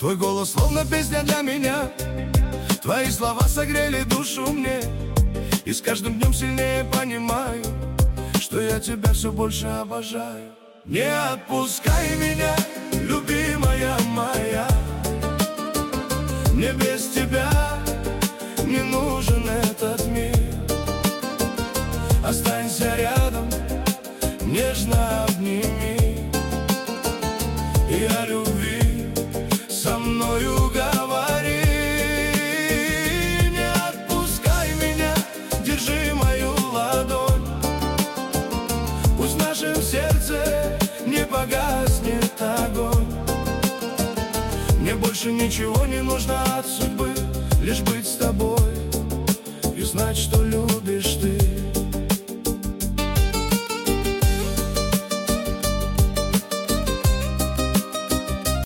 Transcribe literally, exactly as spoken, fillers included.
Твой голос словно песня для меня, твои слова согрели душу мне. И с каждым днем сильнее понимаю, что я тебя все больше обожаю. Не отпускай меня, любимая моя, мне без тебя не нужен этот мир. Останься рядом, нежно обними, и о любви со мною говори. Не отпускай меня, держи мою ладонь. Пусть в нашем сердце не погаснет огонь. Мне больше ничего не нужно от судьбы, лишь быть с тобой и знать, что любишь ты.